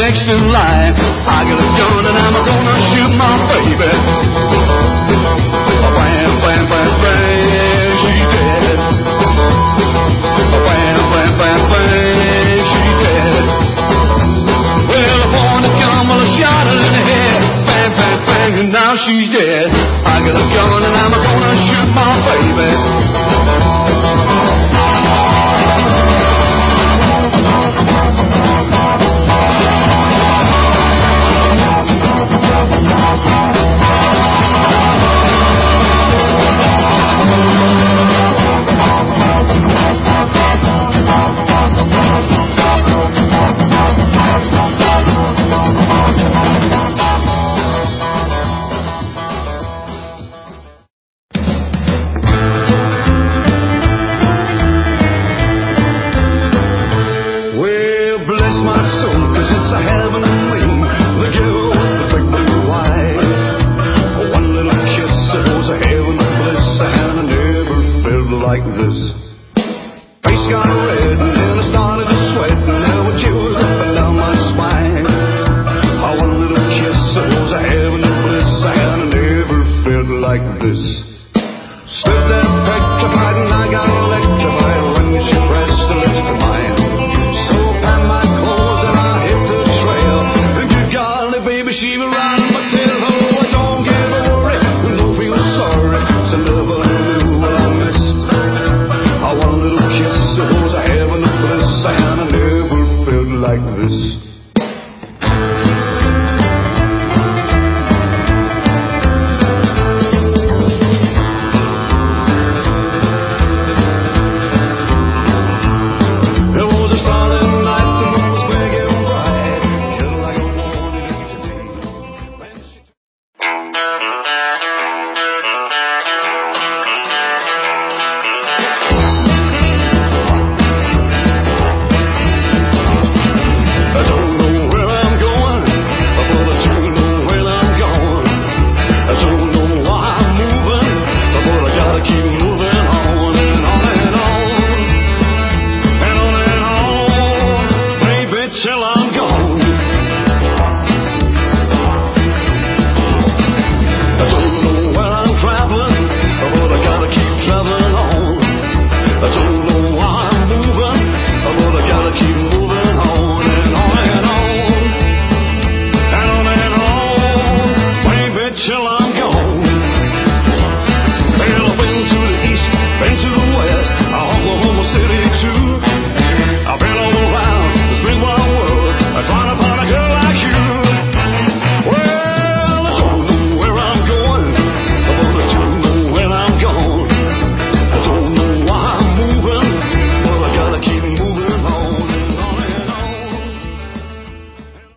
next in line. I got a gun and I'm gonna shoot my baby. Wham, wham, wham, wham, she's dead. Wham, wham, wham, wham, she's dead. Well, I wanted to come, well, I shot her in the head. Bang, bang, bang, and now she's dead. I got a gun and I'm gonna shoot my baby. Like this.